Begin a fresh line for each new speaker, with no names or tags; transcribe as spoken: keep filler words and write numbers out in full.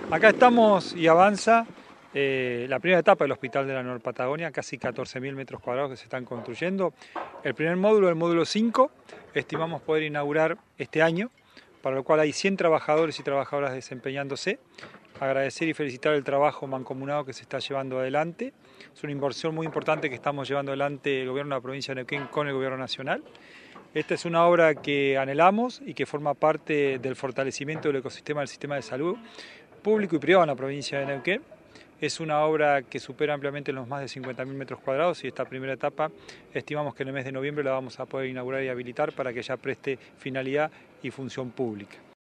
Acá estamos y avanza eh, la primera etapa del Hospital de la Nor Patagonia, casi catorce mil metros cuadrados que se están construyendo. El primer módulo, el módulo cinco, estimamos poder inaugurar este año, para lo cual hay cien trabajadores y trabajadoras desempeñándose. Agradecer y felicitar el trabajo mancomunado que se está llevando adelante. Es una inversión muy importante que estamos llevando adelante el gobierno de la provincia de Neuquén con el gobierno nacional. Esta es una obra que anhelamos y que forma parte del fortalecimiento del ecosistema del sistema de salud público y privado en la provincia de Neuquén. Es una obra que supera ampliamente los más de cincuenta mil metros cuadrados y esta primera etapa estimamos que en el mes de noviembre la vamos a poder inaugurar y habilitar para que ya preste finalidad y función pública.